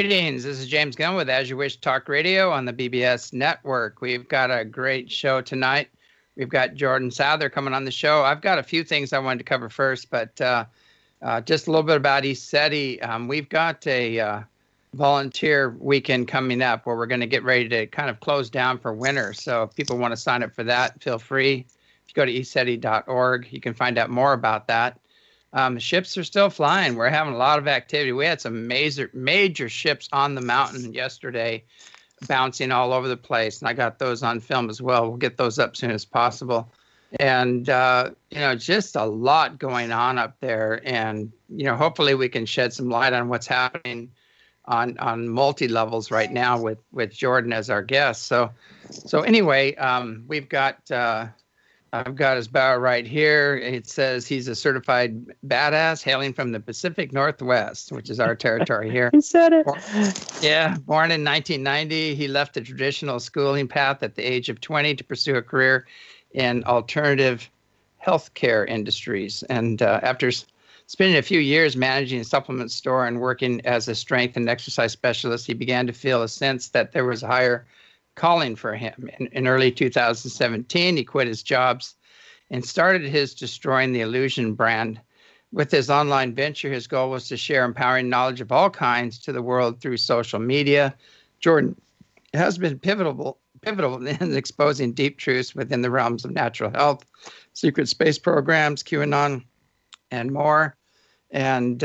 Greetings. This is James Gunn with As You Wish Talk Radio on the BBS Network. We've got a great show tonight. We've got Jordan Souther coming on the show. I've got a few things I wanted to cover first, but just a little bit about ECETI. We've got a volunteer weekend coming up where we're going to get ready to kind of close down for winter. So if people want to sign up for that, feel free. If you go to eceti.org, you can find out more about that. Ships are still flying. We're having a lot of activity. We had some major ships on the mountain yesterday, bouncing all over the place, and I got those on film as well. We'll get those up as soon as possible. And just a lot going on up there, and hopefully we can shed some light on what's happening on multi levels right now with Jordan as our guest. So anyway, we've got. I've got his bio right here. It says he's a certified badass hailing from the Pacific Northwest, which is our territory here. He said it. Born in 1990. He left the traditional schooling path at the age of 20 to pursue a career in alternative healthcare industries. And after spending a few years managing a supplement store and working as a strength and exercise specialist, he began to feel a sense that there was a higher calling for him. In early 2017, he quit his jobs and started his Destroying the Illusion brand. With his online venture, his goal was to share empowering knowledge of all kinds to the world through social media. Jordan has been pivotal in exposing deep truths within the realms of natural health, secret space programs, QAnon, and more. And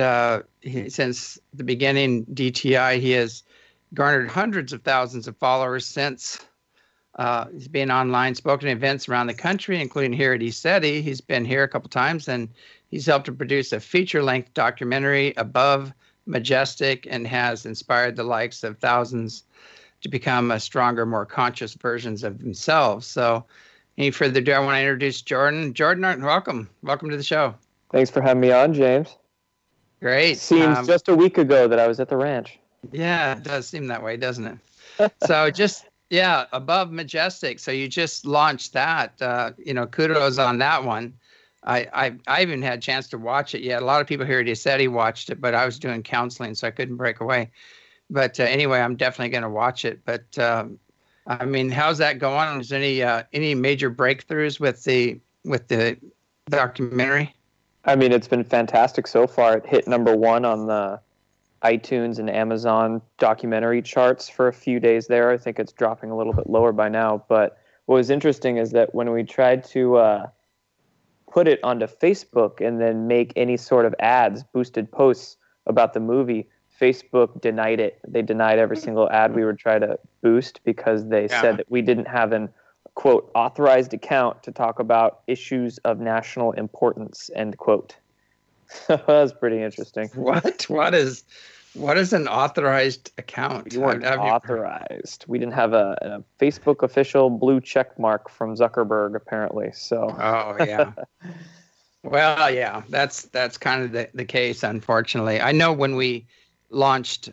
since the beginning, DTI, he has garnered hundreds of thousands of followers since. He's been online, spoken at events around the country, including here at ECETI. He's been here a couple times, and he's helped to produce a feature-length documentary, Above Majestic, and has inspired the likes of thousands to become a stronger, more conscious versions of themselves. So any further ado, I want to introduce Jordan. Jordan, welcome. Welcome to the show. Thanks for having me on, James. Great. Seems just a week ago that I was at the ranch. Yeah, it does seem that way, doesn't it? So Above Majestic. So you just launched that. Kudos on that one. I even had a chance to watch it yet. A lot of people here at ECETI watched it, but I was doing counseling, so I couldn't break away. But anyway, I'm definitely going to watch it. But how's that going? Is there any major breakthroughs with the documentary? It's been fantastic so far. It hit #1 on the iTunes and Amazon documentary charts for a few days there. I think it's dropping a little bit lower by now. But what was interesting is that when we tried to put it onto Facebook and then make any sort of ads, boosted posts about the movie, Facebook denied it. They denied every single ad we would try to boost because they said that we didn't have an, quote, authorized account to talk about issues of national importance, end quote. That was pretty interesting. What is an authorized account? We weren't authorized. We didn't have a Facebook official blue check mark from Zuckerberg, apparently. So. Oh yeah. Well, yeah, that's kind of the case, unfortunately. I know when we launched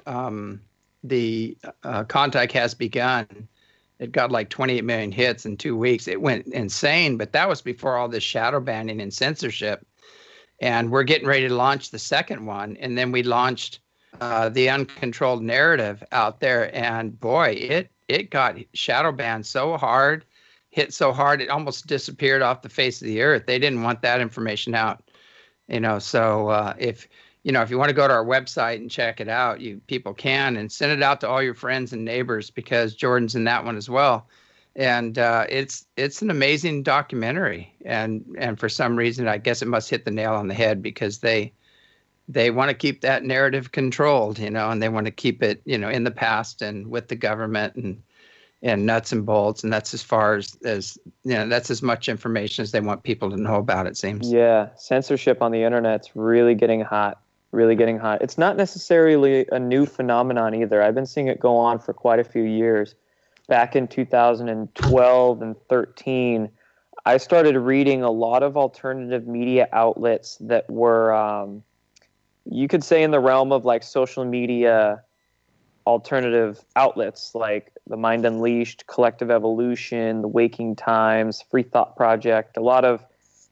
the Contact Has Begun, it got like 28 million hits in 2 weeks. It went insane, but that was before all this shadow banning and censorship. And we're getting ready to launch the second one. And then we launched the Uncontrolled Narrative out there. And boy, it got shadow banned so hard, hit so hard, it almost disappeared off the face of the earth. They didn't want that information out. So if you want to go to our website and check it out, people can, and send it out to all your friends and neighbors, because Jordan's in that one as well. And it's an amazing documentary, and for some reason, I guess it must hit the nail on the head, because they want to keep that narrative controlled, and they want to keep it, in the past and with the government and nuts and bolts, and that's as far as that's as much information as they want people to know about, it seems. Yeah, censorship on the internet's really getting hot. Really getting hot. It's not necessarily a new phenomenon either. I've been seeing it go on for quite a few years. Back in 2012 and 13, I started reading a lot of alternative media outlets that were, you could say, in the realm of like social media alternative outlets, like The Mind Unleashed, Collective Evolution, The Waking Times, Free Thought Project, a lot of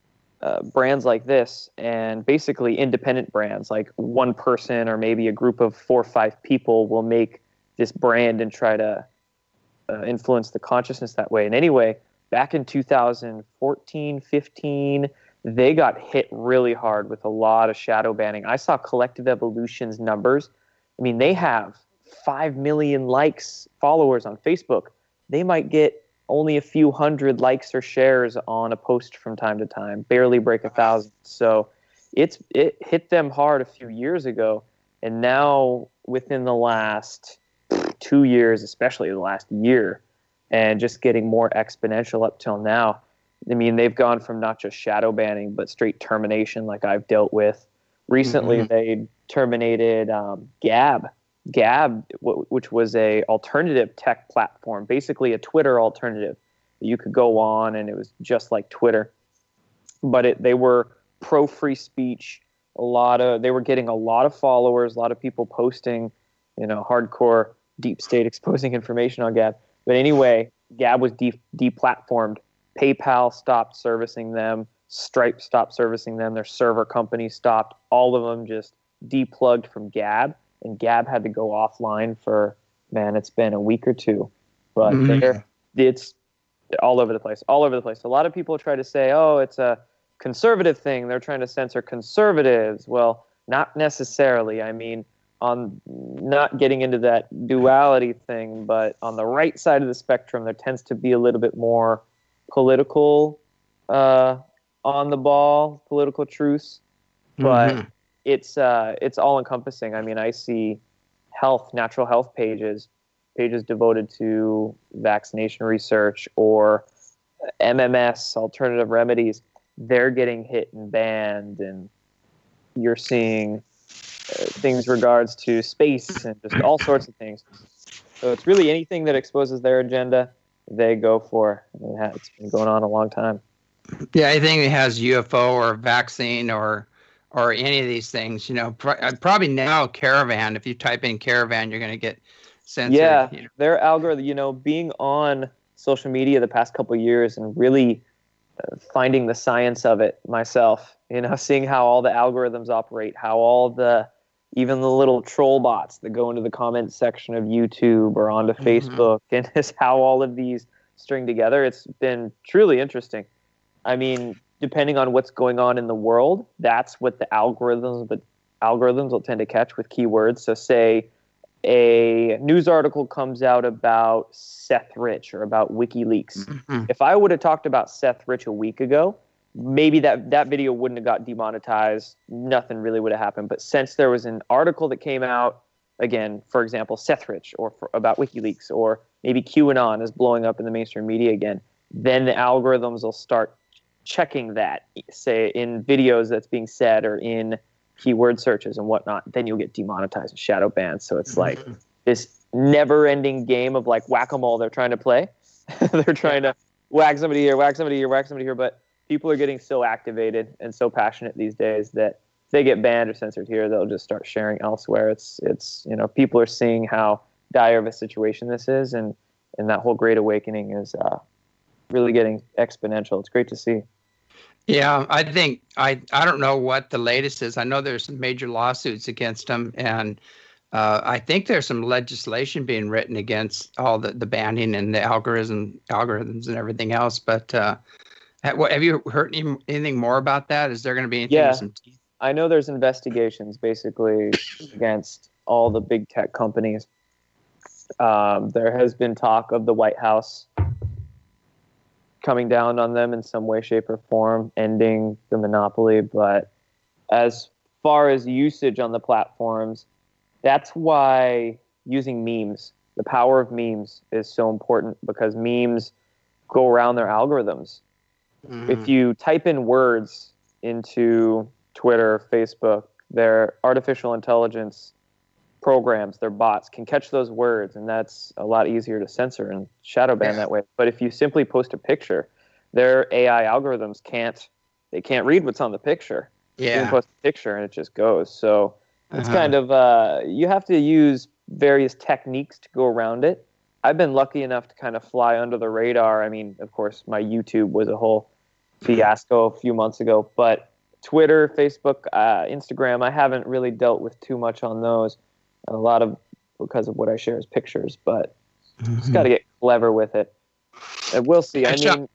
brands like this, and basically independent brands, like one person or maybe a group of 4 or 5 people will make this brand and try to influence the consciousness that way. And anyway, back in 2014, 15, they got hit really hard with a lot of shadow banning. I saw Collective Evolution's numbers. I mean, they have 5 million likes, followers on Facebook. They might get only a few hundred likes or shares on a post from time to time, barely break 1,000. So it hit them hard a few years ago. And now within the last 2 years, especially the last year, and just getting more exponential up till now, I mean, they've gone from not just shadow banning, but straight termination like I've dealt with. Recently, they terminated Gab, which was a alternative tech platform, basically a Twitter alternative. You could go on, and it was just like Twitter, but they were pro free speech. They were getting a lot of followers, a lot of people posting, hardcore deep state exposing information on Gab. But anyway, Gab was deplatformed. PayPal stopped servicing them. Stripe stopped servicing them. Their server company stopped. All of them just deplugged from Gab. And Gab had to go offline for, it's been a week or two. But it's all over the place. All over the place. A lot of people try to say, oh, it's a conservative thing. They're trying to censor conservatives. Well, not necessarily. I mean, on not getting into that duality thing, but on the right side of the spectrum, there tends to be a little bit more political on the ball, political truce. But it's all encompassing. I mean, I see natural health pages devoted to vaccination research or MMS, alternative remedies. They're getting hit and banned, and you're seeing things regards to space and just all sorts of things. So it's really anything that exposes their agenda, they go for. It's been going on a long time. Yeah, anything that has UFO or vaccine or any of these things, probably now Caravan. If you type in Caravan, you're going to get censored. Yeah, their algorithm, being on social media the past couple of years and really finding the science of it myself, seeing how all the algorithms operate, how even the little troll bots that go into the comments section of YouTube or onto Facebook, and just how all of these string together. It's been truly interesting. I mean, depending on what's going on in the world, that's what the algorithms will tend to catch with keywords. So say a news article comes out about Seth Rich or about WikiLeaks. If I would have talked about Seth Rich a week ago, maybe that video wouldn't have got demonetized. Nothing really would have happened. But since there was an article that came out, again, for example, Seth Rich about WikiLeaks, or maybe QAnon is blowing up in the mainstream media again, then the algorithms will start checking that, say, in videos that's being said or in keyword searches and whatnot. Then you'll get demonetized and shadow banned. So it's like this never-ending game of like whack-a-mole they're trying to play. They're trying to whack somebody here, whack somebody here, whack somebody here, but people are getting so activated and so passionate these days that if they get banned or censored here, they'll just start sharing elsewhere. It's people are seeing how dire of a situation this is, and that whole Great Awakening is really getting exponential. It's great to see. Yeah, I think I don't know what the latest is. I know there's some major lawsuits against them, and I think there's some legislation being written against all the banning and the algorithms and everything else. But have you heard anything more about that? Is there going to be anything? Yeah, with some teeth? I know there's investigations basically against all the big tech companies. There has been talk of the White House coming down on them in some way, shape, or form, ending the monopoly. But as far as usage on the platforms, that's why using memes, the power of memes, is so important, because memes go around their algorithms. If you type in words into Twitter, Facebook, their artificial intelligence programs, their bots can catch those words, and that's a lot easier to censor and shadow ban that way. But if you simply post a picture, their AI algorithms can't read what's on the picture. You can post a picture and it just goes. So it's kind of you have to use various techniques to go around it. I've been lucky enough to kind of fly under the radar. I mean, of course, my YouTube was a whole fiasco a few months ago. But Twitter, Facebook, Instagram, I haven't really dealt with too much on those. A lot of because of what I share as pictures, but just got to get clever with it. And we'll see. I mean,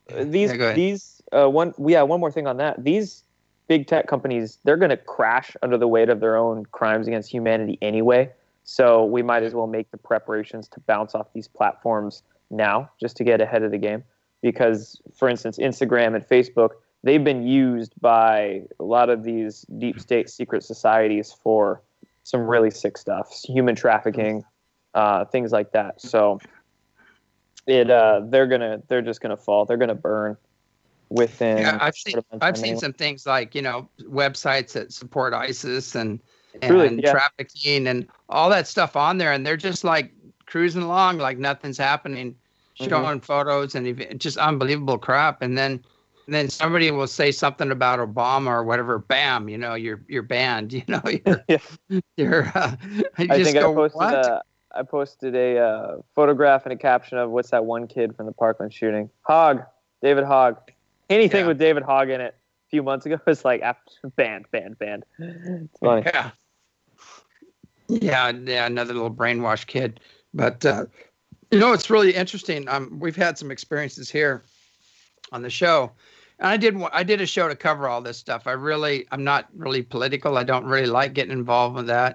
one more thing on that. These big tech companies, they're going to crash under the weight of their own crimes against humanity anyway. So we might as well make the preparations to bounce off these platforms now, just to get ahead of the game. Because, for instance, Instagram and Facebook, they've been used by a lot of these deep state secret societies for some really sick stuff, human trafficking, things like that. So they're just gonna fall. They're gonna burn within. Yeah, I've seen some things like, websites that support ISIS and trafficking and all that stuff on there, and they're just like cruising along like nothing's happening, showing photos and just unbelievable crap, and then somebody will say something about Obama or whatever. Bam, you're banned. You're. I posted a photograph and a caption of what's that one kid from the Parkland shooting? David Hogg. Anything with David Hogg in it a few months ago was like banned. It's funny. Yeah, another little brainwashed kid. But it's really interesting. We've had some experiences here on the show. And I did a show to cover all this stuff. I'm not really political. I don't really like getting involved with that.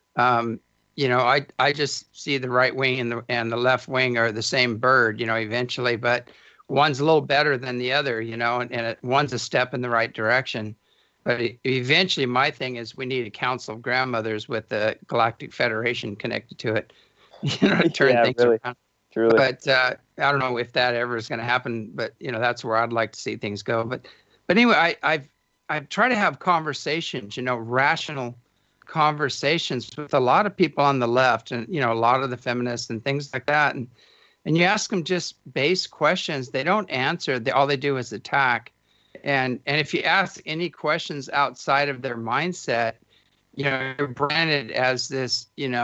I just see the right wing and the left wing are the same bird, eventually, but one's a little better than the other, and one's a step in the right direction. But eventually my thing is we need a council of grandmothers with the Galactic Federation connected to it, to turn things around. Truly. But I don't know if that ever is going to happen. But that's where I'd like to see things go. But anyway, I've tried to have conversations, rational conversations with a lot of people on the left, and a lot of the feminists and things like that. And you ask them just base questions, they don't answer. All they do is attack. And if you ask any questions outside of their mindset, you're branded as this,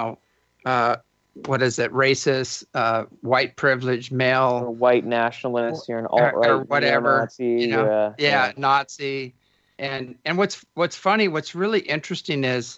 what is it? Racist, white privileged male, or white nationalist. You're an alt-right or whatever. Nazi. Nazi. And what's funny, what's really interesting is,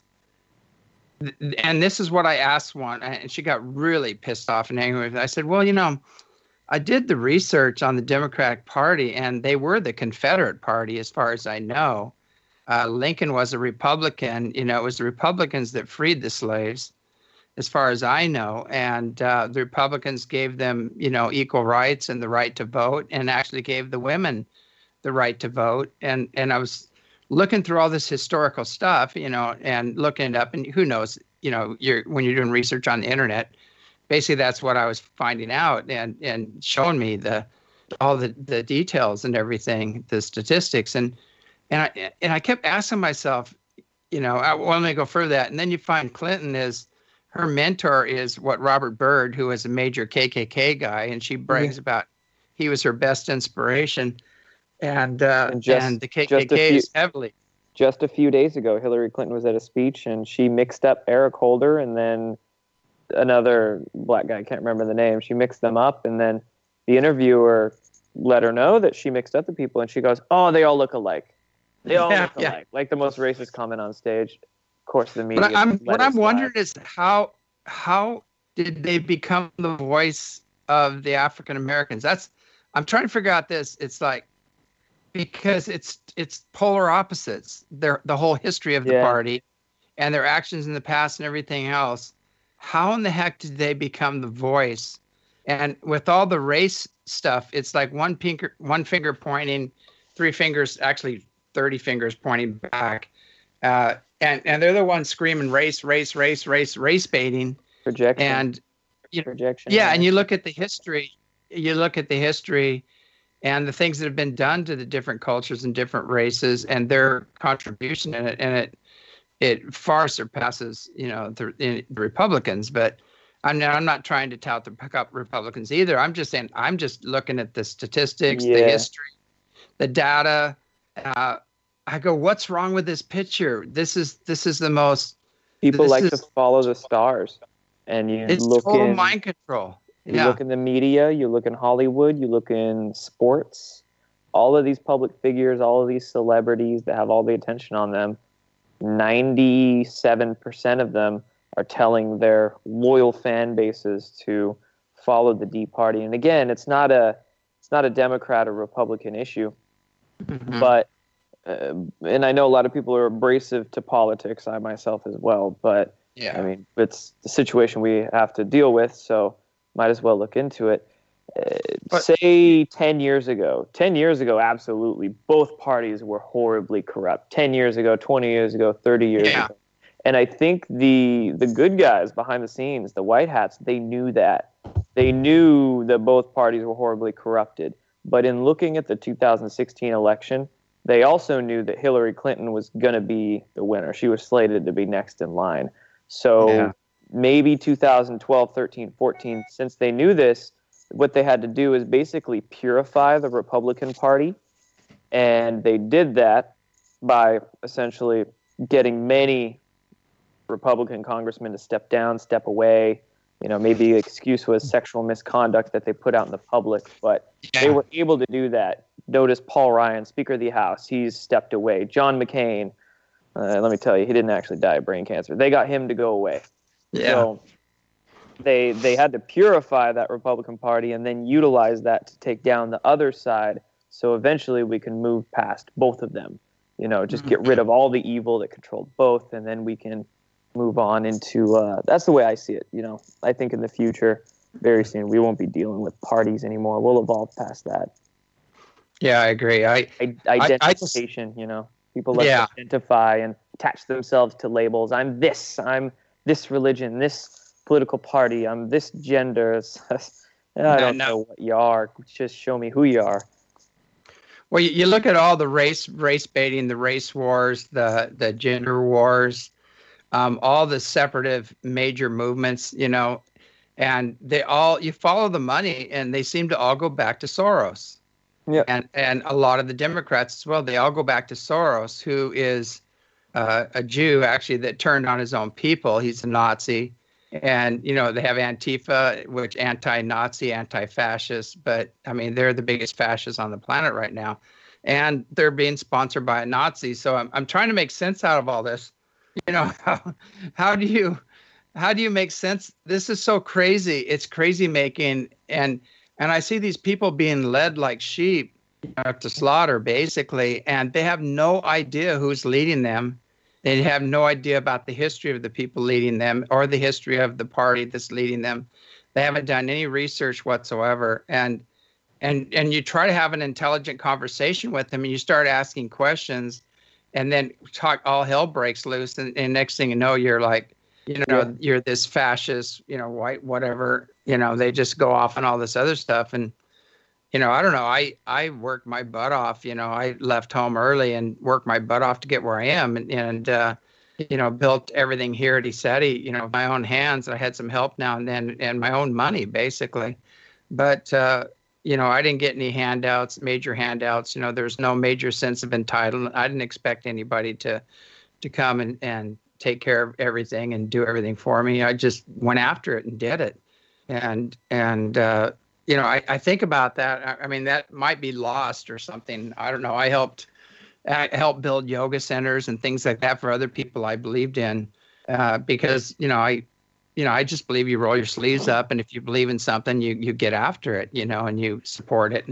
and this is what I asked one, and she got really pissed off and angry with me. I said, well, I did the research on the Democratic Party, and they were the Confederate Party, as far as I know. Lincoln was a Republican. It was the Republicans that freed the slaves, as far as I know. And the Republicans gave them, equal rights and the right to vote, and actually gave the women the right to vote. And I looking through all this historical stuff, and looking it up, and who knows, when you're doing research on the internet, basically that's what I was finding out, and showing me all the details and everything, the statistics, and I kept asking myself, I want to go further that, and then you find Clinton her mentor is Robert Byrd, who is a major KKK guy, and she brags about he was her best inspiration. And the KKK is heavily. Just a few days ago, Hillary Clinton was at a speech, and she mixed up Eric Holder and then another black guy, I can't remember the name. She mixed them up, and then the interviewer let her know that she mixed up the people, and she goes, "Oh, they all look alike. They all look alike." Like the most racist comment on stage. Of course, the media. What I'm wondering is how did they become the voice of the African Americans? I'm trying to figure out this. It's like, because it's polar opposites. The whole history of the party and their actions in the past and everything else. How in the heck did they become the voice? And with all the race stuff, it's like one finger pointing, 3 fingers, actually 30 fingers pointing back. And they're the ones screaming race baiting. Projection. And projection. Yeah, and you look at the history. And the things that have been done to the different cultures and different races, and their contribution in it, and it far surpasses, the Republicans. But I'm not trying to tout the Republicans either. I'm just saying, I'm just looking at the statistics, the history, the data. I go, what's wrong with this picture? This is the most. People like to follow the stars, and it's total mind control. You look in the media, you look in Hollywood, you look in sports, all of these public figures, all of these celebrities that have all the attention on them, 97% of them are telling their loyal fan bases to follow the D party. And again, it's not a Democrat or Republican issue, but and I know a lot of people are abrasive to politics, I myself as well, but I mean, it's the situation we have to deal with, so might as well look into it. Say 10 years ago, absolutely, both parties were horribly corrupt. 10 years ago, 20 years ago, 30 years ago. And I think the good guys behind the scenes, the white hats, they knew that. They knew that both parties were horribly corrupted. But in looking at the 2016 election, they also knew that Hillary Clinton was going to be the winner. She was slated to be next in line. So maybe 2012, 13, 14, since they knew this, what they had to do is basically purify the Republican Party. And they did that by essentially getting many Republican congressmen to step down, step away. You know, maybe the excuse was sexual misconduct that they put out in the public, but they were able to do that. Notice Paul Ryan, Speaker of the House, he's stepped away. John McCain, let me tell you, he didn't actually die of brain cancer. They got him to go away. So they had to purify that Republican Party and then utilize that to take down the other side. So eventually we can move past both of them. You know, just get rid of all the evil that controlled both, and then we can move on into that's the way I see it. You know, I think in the future, very soon, we won't be dealing with parties anymore. We'll evolve past that. Yeah, I agree. Identification, you know, people like to identify and attach themselves to labels. I'm this religion, this political party, I'm this gender. I don't know what you are. Just show me who you are. Well, you look at all the race baiting, the race wars, the gender wars, all the separative major movements, you know, and you follow the money, and they seem to all go back to Soros. Yeah. And a lot of the Democrats as well, they all go back to Soros, who is a Jew, actually, that turned on his own people. He's a Nazi. And, you know, they have Antifa, which anti-Nazi, anti-fascist. But, I mean, they're the biggest fascists on the planet right now. And they're being sponsored by a Nazi. So I'm trying to make sense out of all this. You know, how do you make sense? This is so crazy. It's crazy making. And I see these people being led like sheep, you know, to slaughter, basically. And they have no idea who's leading them. They have no idea about the history of the people leading them or the history of the party that's leading them. They haven't done any research whatsoever. And you try to have an intelligent conversation with them, and you start asking questions, and then all hell breaks loose. And next thing you know, you're like, you know, you're this fascist, you know, white, whatever, you know, they just go off on all this other stuff. And, you know, I don't know. I worked my butt off. You know, I left home early and worked my butt off to get where I am, and you know, built everything here at ECETI, you know, my own hands. I had some help now and then, and my own money, basically. But you know, I didn't get any major handouts. You know, there's no major sense of entitlement. I didn't expect anybody to come and take care of everything and do everything for me. I just went after it and did it, and you know, I think about that. I mean, that might be lost or something. I don't know. I helped build yoga centers and things like that for other people I believed in, because, you know, I just believe you roll your sleeves up, and if you believe in something, you get after it, you know, and you support it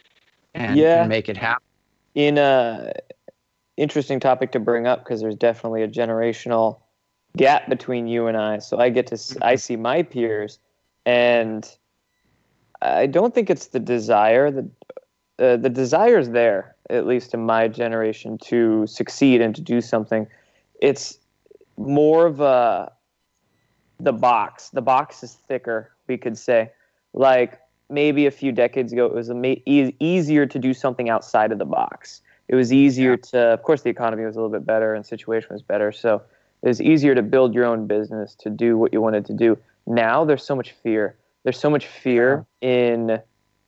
and make it happen. In a interesting topic to bring up, because there's definitely a generational gap between you and I. So I see my peers, and I don't think it's the desire. The desire is there, at least in my generation, to succeed and to do something. It's more of the box. The box is thicker, we could say. Like maybe a few decades ago, it was easier to do something outside of the box. It was easier to, of course, the economy was a little bit better and situation was better. So it was easier to build your own business, to do what you wanted to do. Now there's so much fear. There's so much fear in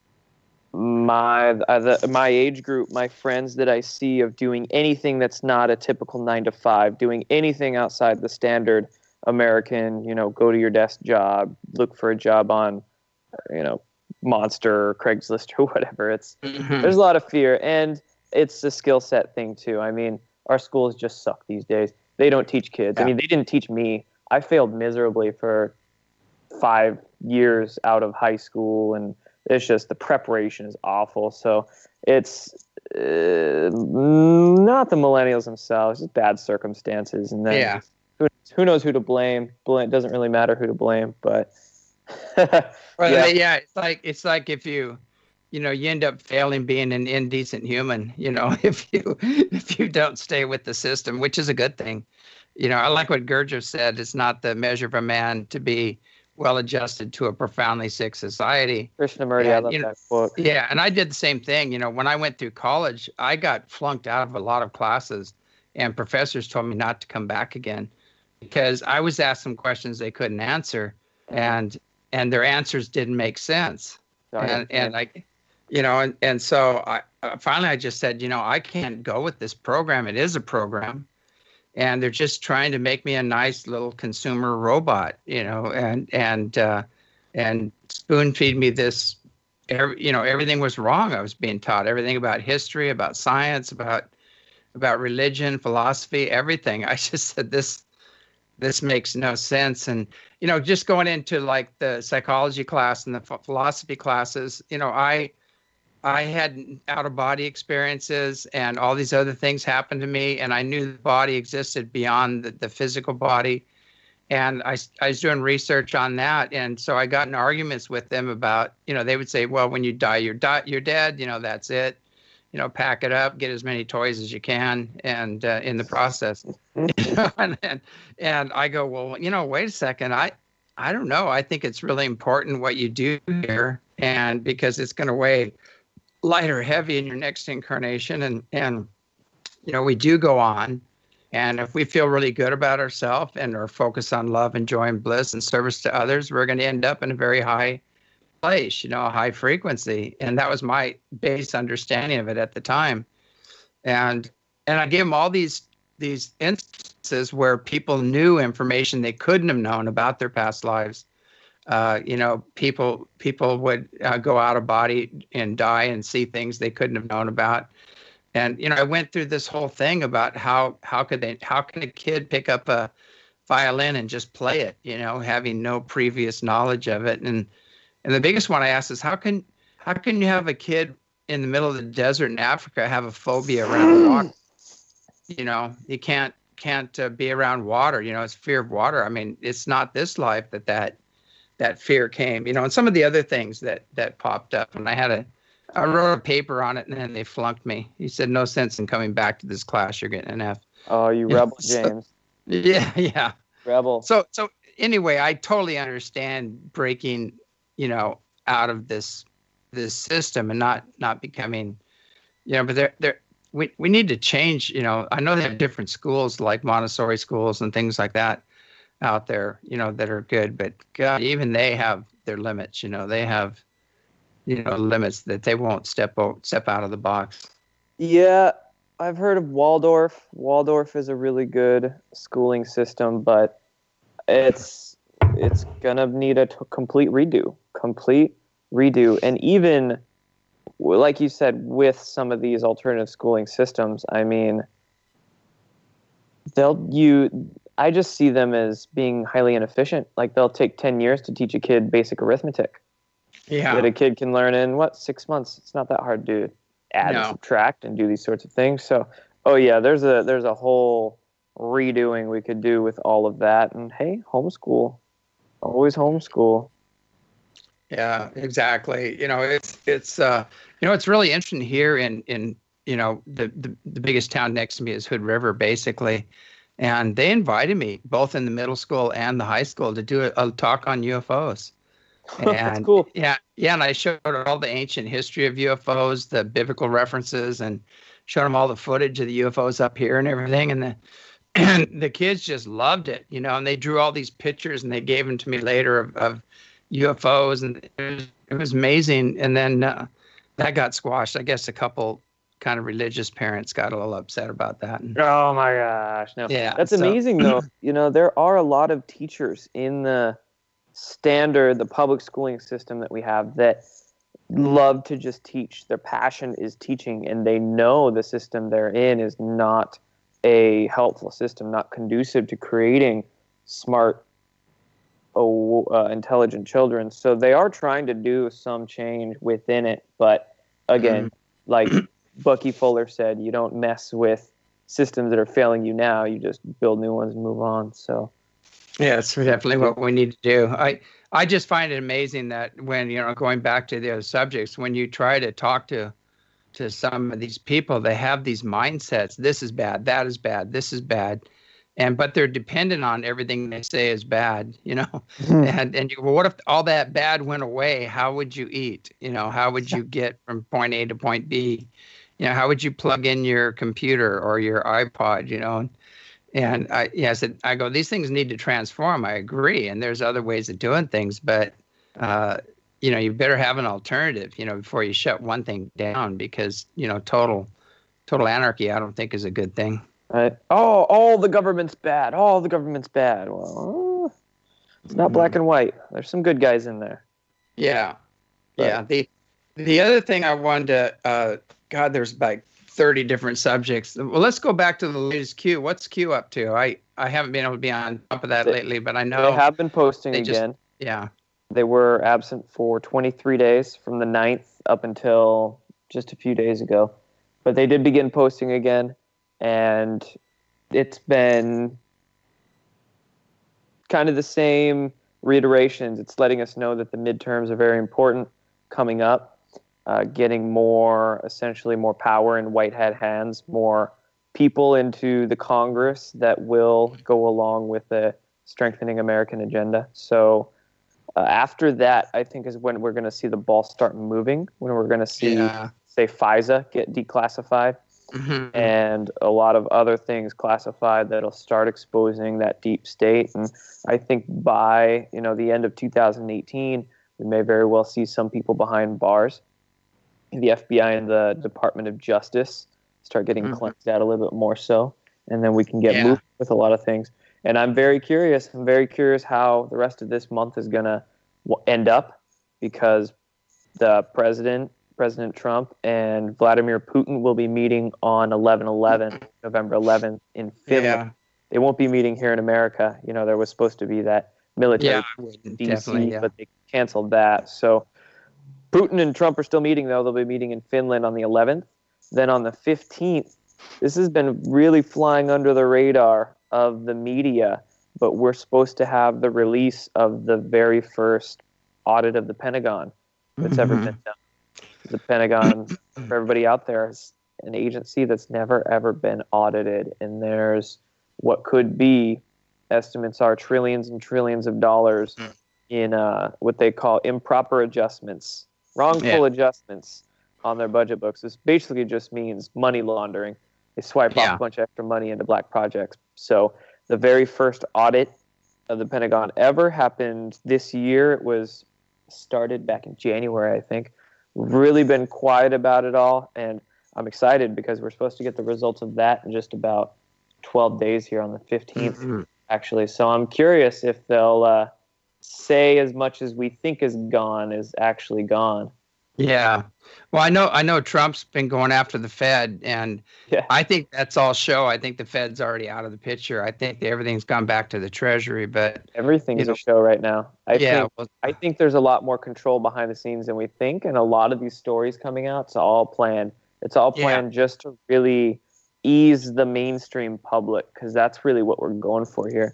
my age group, my friends that I see, of doing anything that's not a typical 9-to-5, doing anything outside the standard American, you know, go to your desk job, look for a job on, you know, Monster or Craigslist or whatever. Mhm. There's a lot of fear, and it's a skill set thing too. I mean, our schools just suck these days. They don't teach kids. I Yeah. mean, they didn't teach me. I failed miserably for 5 years out of high school, and it's just the preparation is awful. So it's not the millennials themselves, just bad circumstances, and then Yeah. who knows who to blame. It doesn't really matter who to blame, but Well, yeah, it's like if you end up failing being an indecent human, if you don't stay with the system, which is a good thing. I like what Gurdjieff said. It's not the measure of a man to be well adjusted to a profoundly sick society. Krishnamurti, I love that quote. Yeah, and I did the same thing. When I went through college, I got flunked out of a lot of classes, and professors told me not to come back again because I was asked some questions they couldn't answer, and their answers didn't make sense. So I finally I just said, I can't go with this program. It is a program, and they're just trying to make me a nice little consumer robot, and spoon feed me this. Everything was wrong. I was being taught everything about history, about science, about religion, philosophy, everything. I just said this makes no sense. And just going into like the psychology class and the philosophy classes, I had out-of-body experiences and all these other things happened to me, and I knew the body existed beyond the physical body. And I was doing research on that, and so I got in arguments with them about, they would say, well, when you die, you're dead, that's it. Pack it up, get as many toys as you can, and in the process. And I go, well, wait a second, I don't know. I think it's really important what you do here, and because it's going to weigh light or heavy in your next incarnation, and we do go on, and if we feel really good about ourselves and are focused on love and joy and bliss and service to others, we're going to end up in a very high place, a high frequency. And that was my base understanding of it at the time. And I gave them all these instances where people knew information they couldn't have known about their past lives. People would go out of body and die and see things they couldn't have known about. And, I went through this whole thing about how can a kid pick up a violin and just play it, having no previous knowledge of it. And the biggest one I asked is how can you have a kid in the middle of the desert in Africa have a phobia around water? You can't be around water, it's fear of water. I mean, it's not this life that fear came, and some of the other things that popped up. And I wrote a paper on it, and then they flunked me. He said, no sense in coming back to this class. You're getting an F. Oh, you rebel, James. Yeah. Rebel. So anyway, I totally understand breaking, out of this system and not becoming, but we need to change, I know they have different schools like Montessori schools and things like that out there, that are good, but God, even they have their limits, they have, limits that they won't step out of the box. Yeah, I've heard of Waldorf. Waldorf is a really good schooling system, but it's gonna need a complete redo. And even, like you said, with some of these alternative schooling systems, I mean, I just see them as being highly inefficient. Like they'll take 10 years to teach a kid basic arithmetic. Yeah. That a kid can learn in 6 months. It's not that hard to add and subtract and do these sorts of things. So, there's a whole redoing we could do with all of that. And hey, homeschool, always homeschool. Yeah, exactly. It's really interesting here in the biggest town next to me is Hood River, basically. And they invited me both in the middle school and the high school to do a talk on UFOs. And that's cool. Yeah. And I showed all the ancient history of UFOs, the biblical references, and showed them all the footage of the UFOs up here and everything. And the kids just loved it, and they drew all these pictures and they gave them to me later of UFOs, and it was amazing. And then that got squashed. I guess a couple kind of religious parents got a little upset about that. Oh my gosh. No. Yeah. That's amazing though. There are a lot of teachers in the public schooling system that we have that love to just teach. Their passion is teaching, and they know the system they're in is not a helpful system, not conducive to creating smart, intelligent children. So they are trying to do some change within it. But again, like Bucky Fuller said, you don't mess with systems that are failing you now. You just build new ones and move on. So yeah, it's definitely what we need to do. I just find it amazing that when, going back to the other subjects, when you try to talk to some of these people, they have these mindsets. This is bad. That is bad. This is bad. But they're dependent on everything they say is bad, and you go, well, what if all that bad went away? How would you eat? How would you get from point A to point B? How would you plug in your computer or your iPod, And I go, these things need to transform. I agree. And there's other ways of doing things, but, you better have an alternative, before you shut one thing down, because, total anarchy, I don't think is a good thing. Right. Oh, all the government's bad. All the government's bad. Well, it's not black and white. There's some good guys in there. Yeah. Yeah. The other thing I wanted to, there's like 30 different subjects. Well, let's go back to the latest Q. What's Q up to? I haven't been able to be on top of that lately, but I know they have been posting again. They were absent for 23 days from the 9th up until just a few days ago. But they did begin posting again. And it's been kind of the same reiterations. It's letting us know that the midterms are very important coming up, getting essentially more power in white hat hands, more people into the Congress that will go along with the strengthening American agenda. So after that, I think is when we're going to see the ball start moving, when we're going to see, say, FISA get declassified. Mm-hmm. And a lot of other things classified that'll start exposing that deep state. And I think by the end of 2018, we may very well see some people behind bars. The FBI and the Department of Justice start getting cleansed out a little bit more so, and then we can get moved with a lot of things. And I'm very curious. I'm very curious how the rest of this month is going to end up, because the President Trump and Vladimir Putin will be meeting on November 11th in Finland. Yeah. They won't be meeting here in America. There was supposed to be that military in D.C., but they canceled that. So Putin and Trump are still meeting, though. They'll be meeting in Finland on the 11th. Then on the 15th, this has been really flying under the radar of the media, but we're supposed to have the release of the very first audit of the Pentagon that's ever been done. The Pentagon, for everybody out there, is an agency that's never, ever been audited. And there's what could be, estimates are, trillions and trillions of dollars in what they call improper adjustments, wrongful adjustments on their budget books. This basically just means money laundering. They swipe off a bunch of extra money into black projects. So the very first audit of the Pentagon ever happened this year. It was started back in January, I think. Really been quiet about it all, and I'm excited because we're supposed to get the results of that in just about 12 days here on the 15th, actually. So I'm curious if they'll say as much as we think is gone is actually gone. Yeah. Well, I know Trump's been going after the Fed, and I think that's all show. I think the Fed's already out of the picture. I think everything's gone back to the Treasury, but everything's a show right now. I think there's a lot more control behind the scenes than we think, and a lot of these stories coming out, it's all planned. It's all planned just to really ease the mainstream public, because that's really what we're going for here.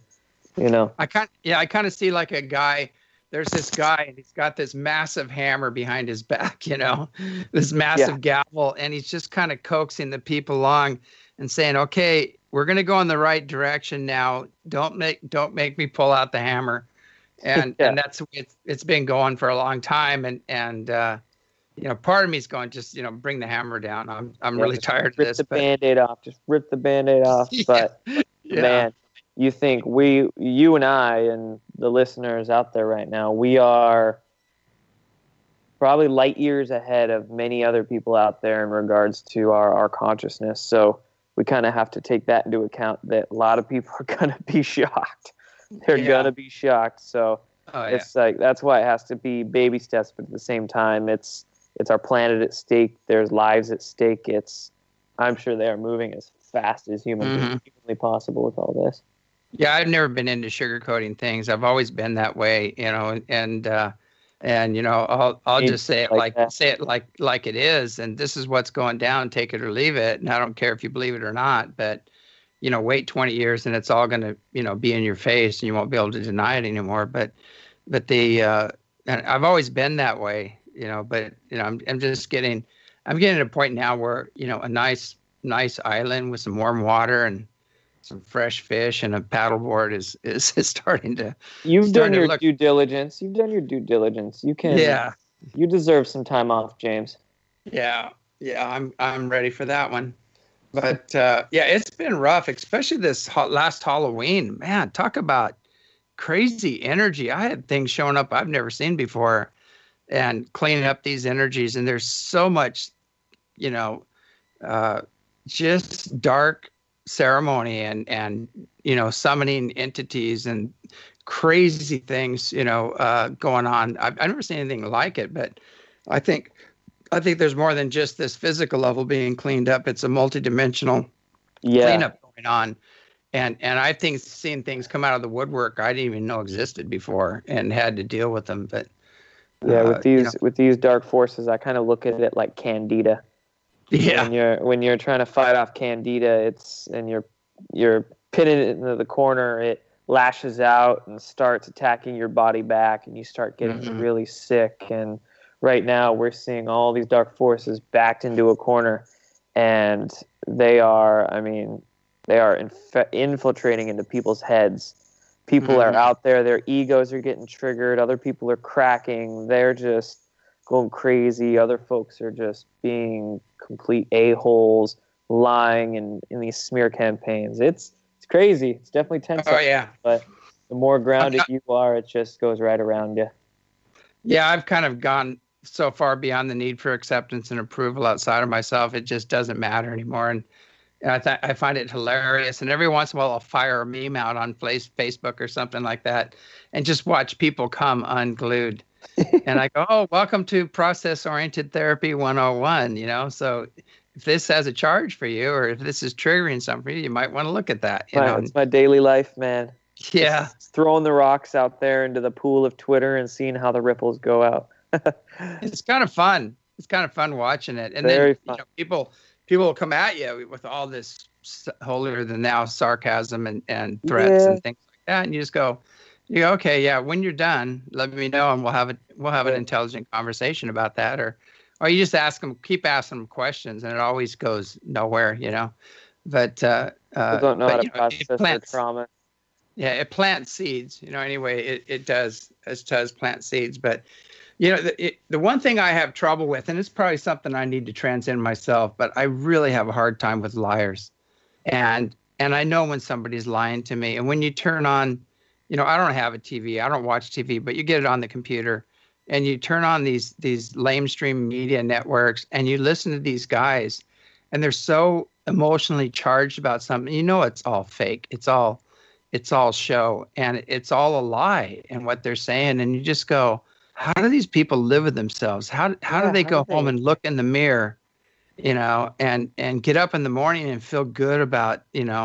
I kind of see like a guy. There's this guy, and he's got this massive hammer behind his back, this massive gavel, and he's just kind of coaxing the people along and saying, okay, we're going to go in the right direction now. Don't make me pull out the hammer. And that's, it's been going for a long time. And part of me is going, just, bring the hammer down. I'm really tired of this. Just rip the Band-Aid off. But man, you think you and I and the listeners out there right now, we are probably light years ahead of many other people out there in regards to our consciousness. So we kind of have to take that into account, that a lot of people are going to be shocked. They're going to be shocked. So it's like, that's why it has to be baby steps, but at the same time, it's it's our planet at stake. There's lives at stake. I'm sure they are moving as fast as humanly possible with all this. Yeah, I've never been into sugarcoating things. I've always been that way, and I'll just say it like it is, and this is what's going down. Take it or leave it, and I don't care if you believe it or not. But wait 20 years, and it's all going to be in your face, and you won't be able to deny it anymore. But and I've always been that way, But I'm getting to a point now where a nice island with some warm water and some fresh fish and a paddleboard is starting to. You've done your due diligence. You've done your due diligence. You can. Yeah. You deserve some time off, James. Yeah. I'm ready for that one. But it's been rough, especially this last Halloween. Man, talk about crazy energy. I had things showing up I've never seen before, and cleaning up these energies. And there's so much, just dark ceremony and summoning entities and crazy things going on. I've never seen anything like it, but I think there's more than just this physical level being cleaned up. It's a multidimensional cleanup going on, and I think seeing things come out of the woodwork I didn't even know existed before and had to deal with them. But with these dark forces, I kind of look at it like Candida. Yeah. When you're trying to fight off Candida, and you're pinning it into the corner, it lashes out and starts attacking your body back, and you start getting really sick. And right now, we're seeing all these dark forces backed into a corner, and they are infiltrating into people's heads. People are out there; their egos are getting triggered. Other people are cracking. They're just going crazy. Other folks are just being complete a-holes, lying in these smear campaigns. It's crazy. It's definitely tense. Oh, yeah. But the more grounded you are, it just goes right around you. Yeah, I've kind of gone so far beyond the need for acceptance and approval outside of myself. It just doesn't matter anymore. And I find it hilarious. And every once in a while, I'll fire a meme out on Facebook or something like that and just watch people come unglued. And I go, oh, welcome to Process-Oriented Therapy 101, So if this has a charge for you or if this is triggering something for you, you might want to look at that. It's my daily life, man. Yeah. Just throwing the rocks out there into the pool of Twitter and seeing how the ripples go out. It's kind of fun. It's kind of fun watching it. And Very fun. People will come at you with all this holier-than-thou sarcasm and threats and things like that. And you just go, okay, yeah, when you're done, let me know, and we'll have an intelligent conversation about that. Or you just keep asking them questions, and it always goes nowhere, But people don't know how to process their trauma. Yeah, it plants seeds, Anyway, it does plant seeds. But the one thing I have trouble with, and it's probably something I need to transcend myself, but I really have a hard time with liars, and I know when somebody's lying to me. And when you turn on, I don't have a TV, I don't watch TV, but you get it on the computer, and you turn on these lamestream media networks, and you listen to these guys, and they're so emotionally charged about something. It's all fake. It's all show, and it's all a lie in what they're saying. And you just go, how do these people live with themselves? How do they go home and look in the mirror, and get up in the morning and feel good about,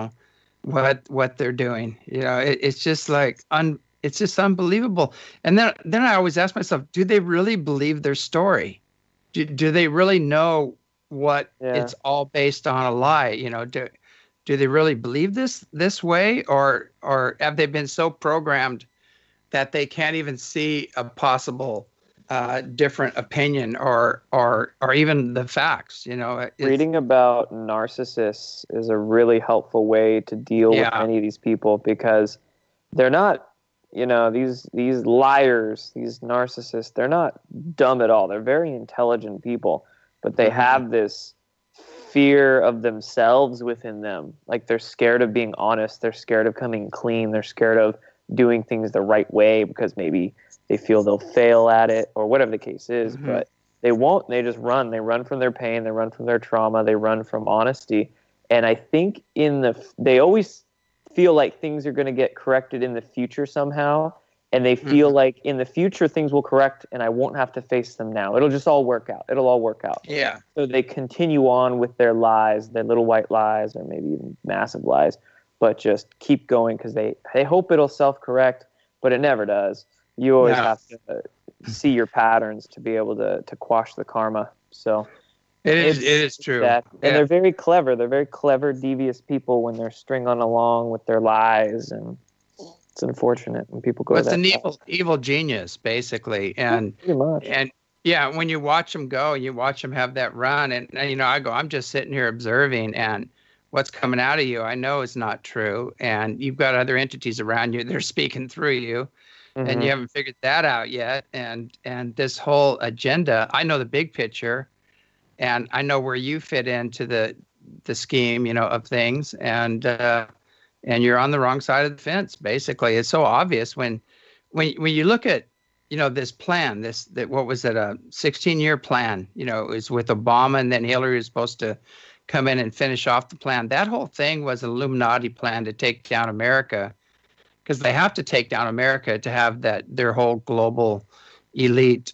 what they're doing? It's just like it's just unbelievable. And then I always ask myself, do they really believe their story? Do they really know what it's all based on a lie? Do they really believe this way, or have they been so programmed that they can't even see a possible different opinion or even the facts? Reading about narcissists is a really helpful way to deal with many of these people, because they're not, these liars, these narcissists, they're not dumb at all. They're very intelligent people, but they have this fear of themselves within them. Like, they're scared of being honest. They're scared of coming clean. They're scared of doing things the right way because maybe they feel they'll fail at it or whatever the case is. But they won't. They just run. They run from their pain. They run from their trauma. They run from honesty. And I think they always feel like things are going to get corrected in the future somehow. and they feel like in the future things will correct and I won't have to face them now. It'll just all work out. It'll all work out. Yeah. So they continue on with their lies, their little white lies, or maybe even massive lies, but just keep going because they hope it'll self-correct, but it never does. You always have to see your patterns to be able to quash the karma. So it is true. That. And they're very clever. They're very clever, devious people when they're stringing on along with their lies, and it's unfortunate when people go. It's an evil genius, basically, and pretty much. And yeah, when you watch them go, you watch them have that run, and I'm just sitting here observing, and what's coming out of you, I know is not true, and you've got other entities around you that are speaking through you, and you haven't figured that out yet, and this whole agenda, I know the big picture, and I know where you fit into the scheme, of things, and you're on the wrong side of the fence. Basically, it's so obvious when you look at this plan, what was it, a 16-year plan? It was with Obama, and then Hillary was supposed to come in and finish off the plan. That whole thing was an Illuminati plan to take down America, because they have to take down America to have their whole global elite,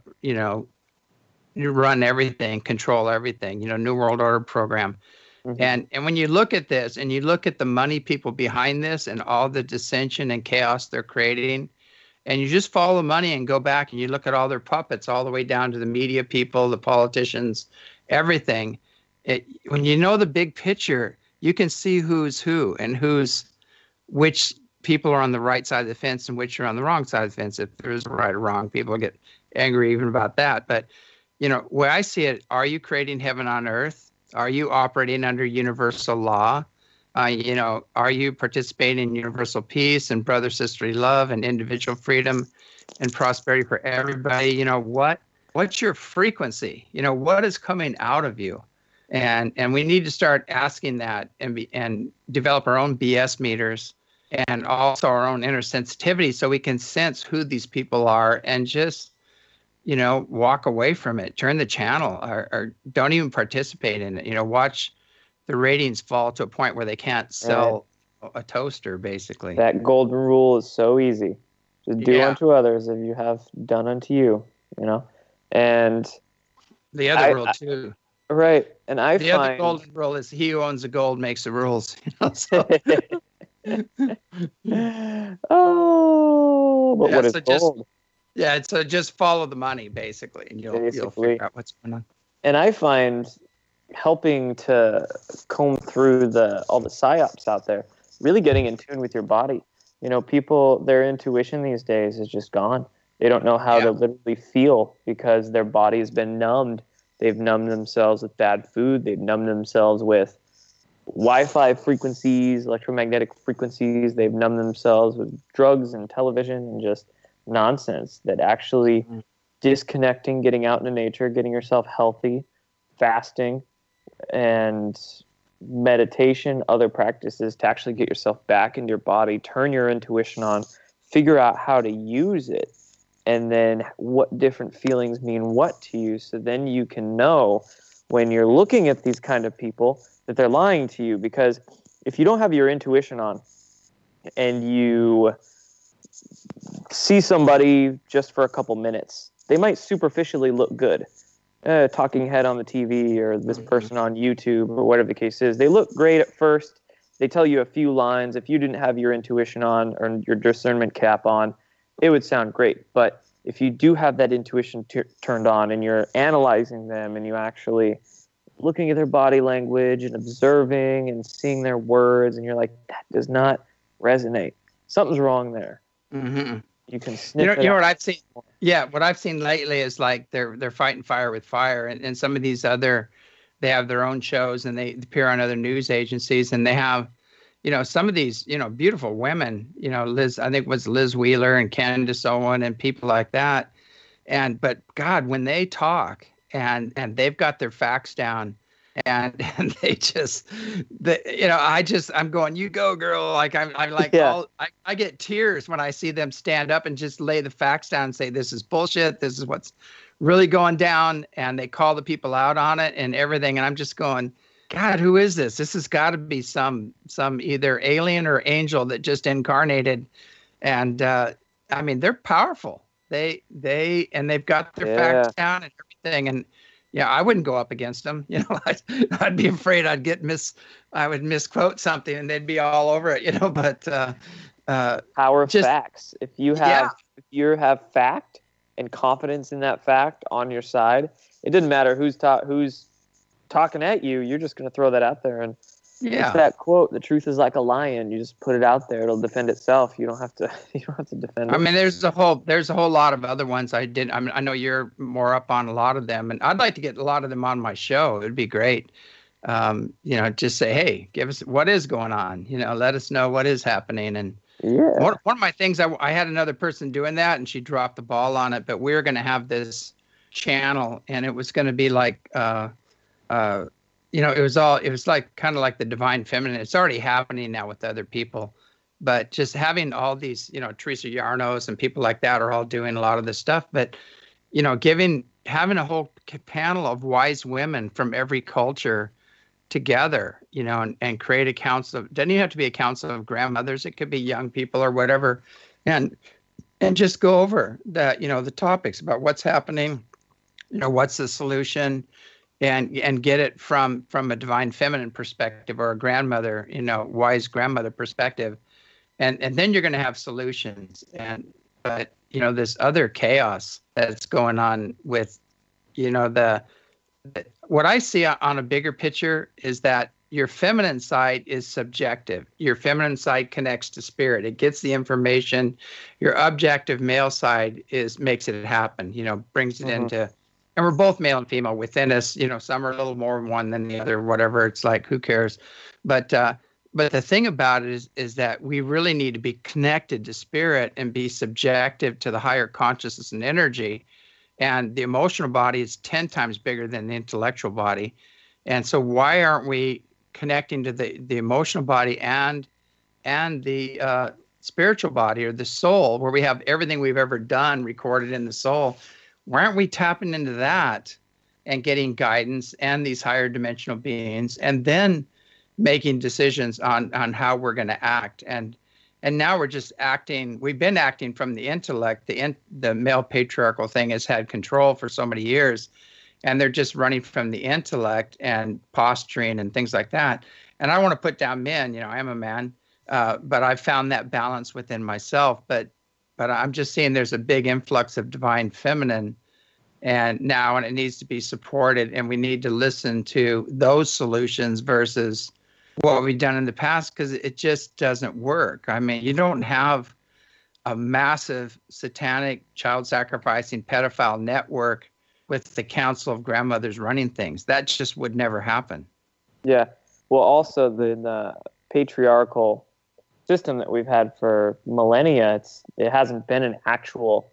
run everything, control everything, New World Order program. And when you look at this and you look at the money people behind this and all the dissension and chaos they're creating, and you just follow the money and go back and you look at all their puppets all the way down to the media people, the politicians, everything. When you know the big picture, you can see who's who and which people are on the right side of the fence and which are on the wrong side of the fence. If there's right or wrong, people get angry even about that. But, where I see it, are you creating heaven on earth? Are you operating under universal law? Are you participating in universal peace and brother-sisterly love and individual freedom and prosperity for everybody? What's your frequency? What is coming out of you? And we need to start asking that and develop our own BS meters and also our own inner sensitivity so we can sense who these people are and just, walk away from it, turn the channel or don't even participate in it. Watch the ratings fall to a point where they can't sell a toaster, basically. That golden rule is so easy. Just do unto others as you have done unto you, And the other rule, too. Right. And the other golden rule is he who owns the gold makes the rules. So. But what is gold? So just follow the money, basically, and you'll figure out what's going on. And I find helping to comb through all the psyops out there, really getting in tune with your body. People, their intuition these days is just gone. They don't know how to literally feel because their body has been numbed. They've numbed themselves with bad food. They've numbed themselves with Wi-Fi frequencies, electromagnetic frequencies. They've numbed themselves with drugs and television and just nonsense that actually disconnecting, getting out into nature, getting yourself healthy, fasting, and meditation, other practices to actually get yourself back into your body, turn your intuition on, figure out how to use it, and then what different feelings mean what to you. So then you can know when you're looking at these kind of people that they're lying to you. Because if you don't have your intuition on and you see somebody just for a couple minutes, they might superficially look good. Talking head on the TV or this person on YouTube or whatever the case is. They look great at first. They tell you a few lines. If you didn't have your intuition on or your discernment cap on, it would sound great. But if you do have that intuition turned on and you're analyzing them and you actually looking at their body language and observing and seeing their words and you're like, that does not resonate. Something's wrong there. Mm-hmm. You can sniff it you know out. what I've seen? Yeah, what I've seen lately is like they're fighting fire with fire, and some of these they have their own shows and they appear on other news agencies, and they have, some of these, beautiful women, Liz, I think it was Liz Wheeler and Candace Owen and people like that, but God, when they talk and they've got their facts down. And they just, I'm going, you go, girl. Like I'm like, I get tears when I see them stand up and just lay the facts down and say, this is bullshit. This is what's really going down. And they call the people out on it and everything. And I'm just going, God, who is this? This has got to be some either alien or angel that just incarnated. And I mean, they're powerful. And they've got their Yeah. facts down and everything. And yeah, I wouldn't go up against them. I'd be afraid I would misquote something and they'd be all over it. But Power of just facts. If you yeah, have fact and confidence in that fact on your side, it doesn't matter who's talking at you. You're just going to throw that out there, and it's that quote: "The truth is like a lion. You just put it out there; it'll defend itself. You don't have to. You don't have to defend it." I mean, there's a whole lot of other ones I did. I mean, I know you're more up on a lot of them, and I'd like to get a lot of them on my show. It'd be great. Just say, hey, give us what is going on. Let us know what is happening. And one of my things, I had another person doing that, and she dropped the ball on it. But we were going to have this channel, and it was going to be like, it was like kind of like the divine feminine. It's already happening now with other people. But just having all these, Teresa Yarnos and people like that are all doing a lot of this stuff. But, having a whole panel of wise women from every culture together, and create a council. Doesn't even have to be a council of grandmothers. It could be young people or whatever. And just go over that, the topics about what's happening, what's the solution, and get it from a divine feminine perspective or a grandmother, wise grandmother perspective. And then you're going to have solutions. But this other chaos that's going on with, what I see on a bigger picture is that your feminine side is subjective. Your feminine side connects to spirit. It gets the information. Your objective male side makes it happen, brings it into, and we're both male and female within us. Some are a little more one than the other, whatever. It's like, who cares? But the thing about it is that we really need to be connected to spirit and be subjective to the higher consciousness and energy. And the emotional body is 10 times bigger than the intellectual body. And so why aren't we connecting to the emotional body and the spiritual body or the soul, where we have everything we've ever done recorded in the soul? Why aren't we tapping into that and getting guidance and these higher dimensional beings, and then making decisions on how we're going to act? And now we're just acting. We've been acting from the intellect. The male patriarchal thing has had control for so many years, and they're just running from the intellect and posturing and things like that. And I want to put down men. I am a man, but I've found that balance within myself. But I'm just seeing there's a big influx of divine feminine, and it needs to be supported. And we need to listen to those solutions versus what we've done in the past, because it just doesn't work. I mean, you don't have a massive satanic child sacrificing pedophile network with the council of grandmothers running things. That just would never happen. Yeah. Well, also the patriarchal system that we've had for millennia, it hasn't been an actual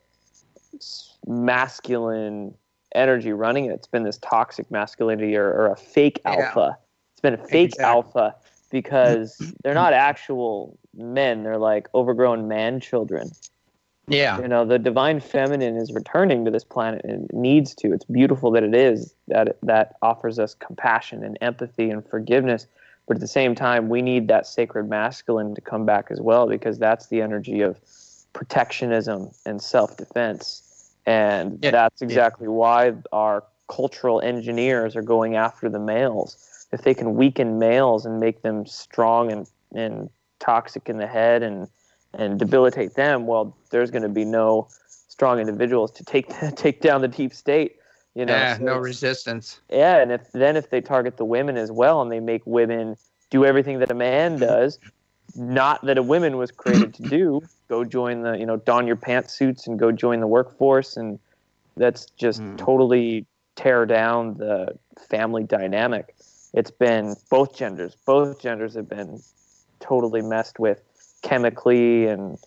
masculine energy running it. It's been this toxic masculinity or a fake alpha. It's been a fake alpha, because they're not actual men. They're like overgrown man children. Yeah. The divine feminine is returning to this planet, and it needs to. It's beautiful that it is, that offers us compassion and empathy and forgiveness. But at the same time, we need that sacred masculine to come back as well, because that's the energy of protectionism and self-defense. And that's exactly why our cultural engineers are going after the males. If they can weaken males and make them strong and toxic in the head and debilitate them, well, there's going to be no strong individuals to take down the deep state. No resistance. Yeah, and if they target the women as well, and they make women do everything that a man does, not that a woman was created to do, go join don your pantsuits and go join the workforce, and that's just totally tear down the family dynamic. It's been both genders have been totally messed with chemically and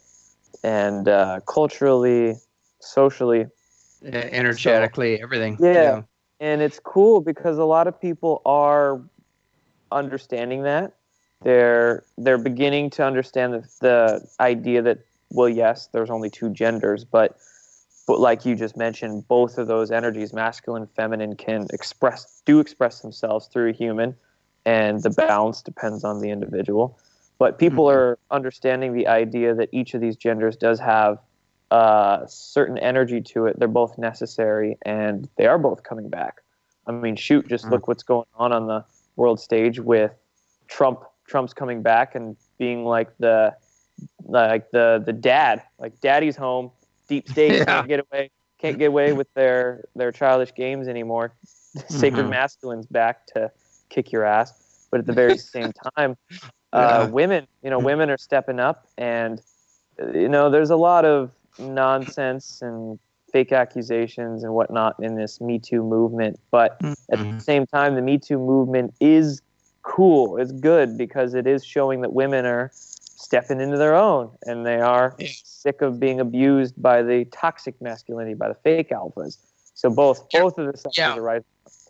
culturally, socially, energetically, everything. Yeah. And it's cool because a lot of people are understanding that. They're beginning to understand the idea that, well, yes, there's only two genders, but like you just mentioned, both of those energies, masculine and feminine, can express themselves through a human, and the balance depends on the individual. But people are understanding the idea that each of these genders does have certain energy to it. They're both necessary, and they are both coming back. I mean, shoot, just look what's going on the world stage with Trump. Trump's coming back and being like the dad, like daddy's home. Deep state can't get away with their childish games anymore. Sacred masculine's back to kick your ass. But at the very same time, women are stepping up, and there's a lot of nonsense and fake accusations and whatnot in this Me Too movement. But at the same time, the Me Too movement is cool. It's good because it is showing that women are stepping into their own, and they are sick of being abused by the toxic masculinity, by the fake alphas. So both of the sectors are rising.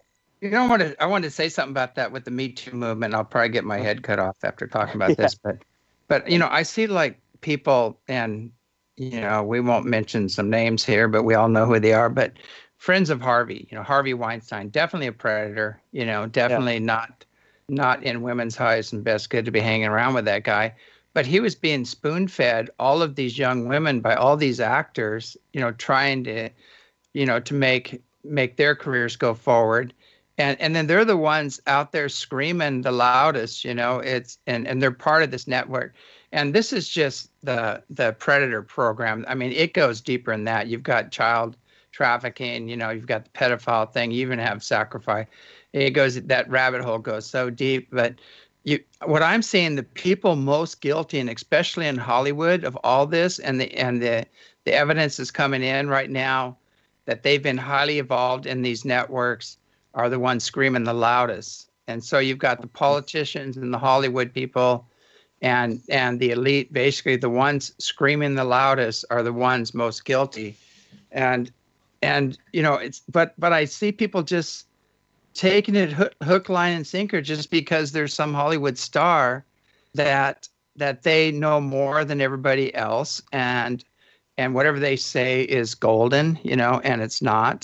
I wanted to say something about that with the Me Too movement. I'll probably get my head cut off after talking about this, but I see like people, and we won't mention some names here, but we all know who they are. But friends of Harvey, Harvey Weinstein, definitely a predator. Definitely not in women's highest and best good to be hanging around with that guy. But he was being spoon-fed all of these young women by all these actors, trying to, to make their careers go forward. And then they're the ones out there screaming the loudest, and they're part of this network. And this is just the predator program. I mean, it goes deeper than that. You've got child trafficking, you've got the pedophile thing, you even have sacrifice. That rabbit hole goes so deep. But what I'm seeing, the people most guilty, and especially in Hollywood, of all this, and the evidence is coming in right now that they've been highly involved in these networks, are the ones screaming the loudest. And so you've got the politicians and the Hollywood people and the elite. Basically, the ones screaming the loudest are the ones most guilty. And but I see people just taking it hook, line, and sinker just because there's some Hollywood star that they know more than everybody else, and whatever they say is golden, and it's not.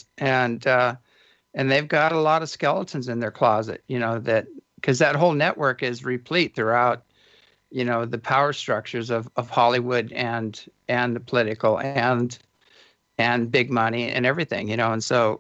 And they've got a lot of skeletons in their closet, that because that whole network is replete throughout, the power structures of Hollywood and the political and big money and everything, and so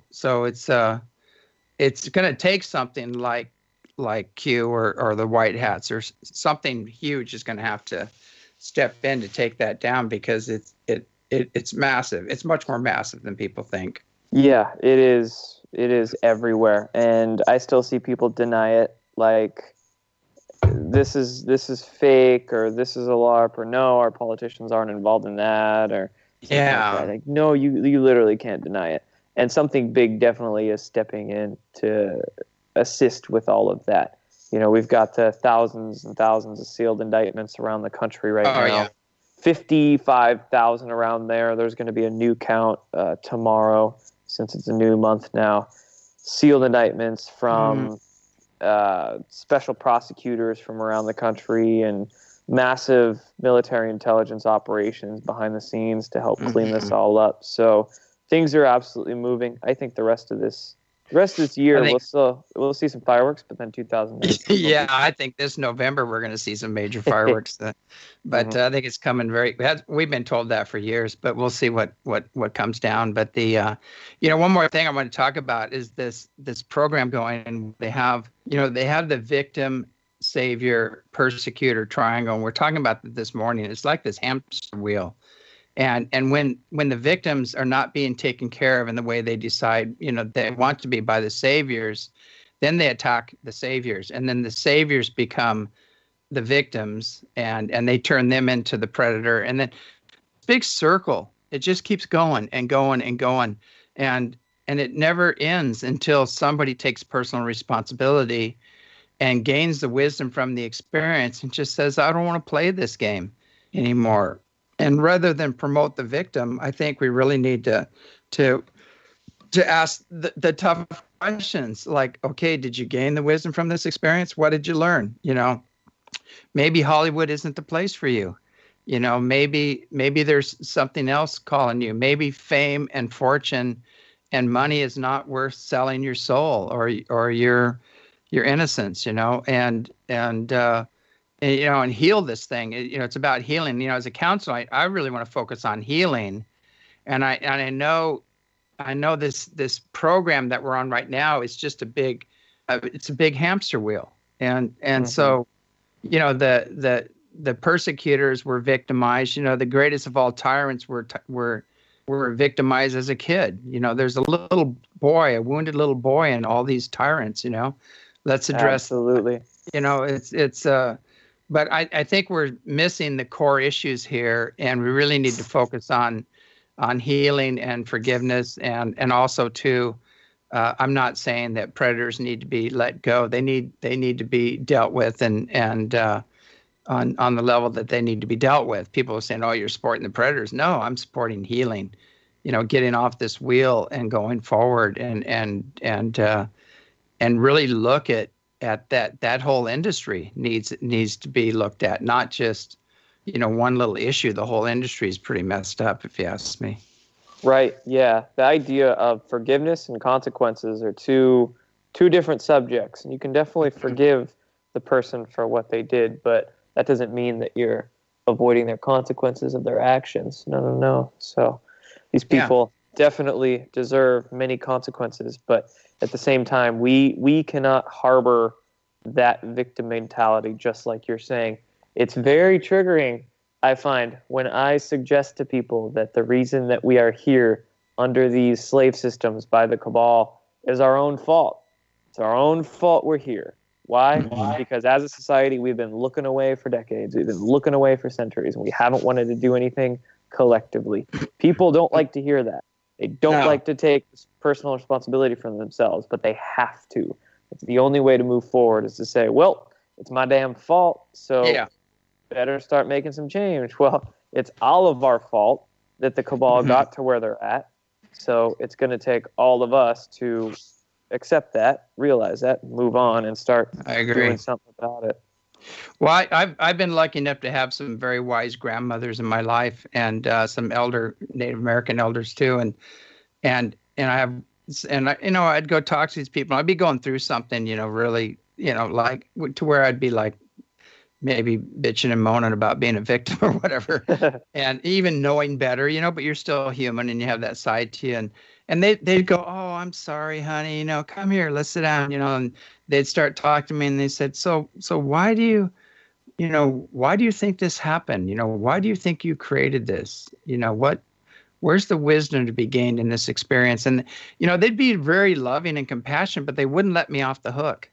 it's going to take something like Q or the White Hats or something huge is going to have to step in to take that down, because it's massive. It's much more massive than people think. Yeah, it is. It is everywhere, and I still see people deny it. Like, this is fake, or this is a LARP, or no, our politicians aren't involved in that, or like that. Like, no, you literally can't deny it. And something big definitely is stepping in to assist with all of that. We've got thousands and thousands of sealed indictments around the country right now. Yeah. 55,000 around there. There's going to be a new count tomorrow, since it's a new month now. Sealed indictments from special prosecutors from around the country, and massive military intelligence operations behind the scenes to help clean this all up. So things are absolutely moving. I think the rest of this year we'll see some fireworks, but then 2019. Yeah, I think this November we're going to see some major fireworks. But I think it's coming we've been told that for years, but we'll see what comes down. But one more thing I want to talk about is this program going, and they have the victim, savior, persecutor triangle. And we're talking about this morning. It's like this hamster wheel. And when the victims are not being taken care of in the way they decide, they want to be by the saviors, then they attack the saviors, and then the saviors become the victims, and they turn them into the predator, and then big circle. It just keeps going and going and going, and it never ends until somebody takes personal responsibility and gains the wisdom from the experience and just says, I don't want to play this game anymore. And rather than promote the victim, I think we really need to ask the tough questions, like, okay, did you gain the wisdom from this experience? What did you learn? Maybe Hollywood isn't the place for you. Maybe there's something else calling you. Maybe fame and fortune and money is not worth selling your soul or your innocence. And heal this thing. It's about healing. As a counselor, I really want to focus on healing And I know this program that we're on right now is just it's a big hamster wheel. And so, the persecutors were victimized. The greatest of all tyrants were victimized as a kid. There's a little boy, a wounded little boy, and all these tyrants. Let's address. Absolutely. But I think we're missing the core issues here, and we really need to focus on healing and forgiveness, and also too. I'm not saying that predators need to be let go. They need to be dealt with, and on the level that they need to be dealt with. People are saying, "Oh, you're supporting the predators." No, I'm supporting healing. Getting off this wheel and going forward, and really look at that whole industry needs to be looked at, not just one little issue. The whole industry is pretty messed up, if you ask me. Right. Yeah. The idea of forgiveness and consequences are two different subjects, and you can definitely forgive the person for what they did, but that doesn't mean that you're avoiding their consequences of their actions. No. So these people definitely deserve many consequences, but at the same time, we cannot harbor that victim mentality, just like you're saying. It's very triggering, I find, when I suggest to people that the reason that we are here under these slave systems by the cabal is our own fault. It's our own fault we're here. Why? Because as a society, we've been looking away for decades. We've been looking away for centuries, and we haven't wanted to do anything collectively. People don't like to hear that. They don't like to take personal responsibility for themselves, but they have to. It's the only way to move forward is to say, well, it's my damn fault, so better start making some change. Well, it's all of our fault that the cabal got to where they're at, so it's going to take all of us to accept that, realize that, move on, and start doing something about it. Well, I've been lucky enough to have some very wise grandmothers in my life, and some elder Native American elders too, and I'd go talk to these people. I'd be going through something, really, like to where I'd be like maybe bitching and moaning about being a victim or whatever, and even knowing better, but you're still human and you have that side to you, and they'd go, "Oh, I'm sorry, honey, come here, let's sit down," and they'd start talking to me, and they said, so why do you think this happened? Why do you think you created this? Where's the wisdom to be gained in this experience? And, they'd be very loving and compassionate, but they wouldn't let me off the hook.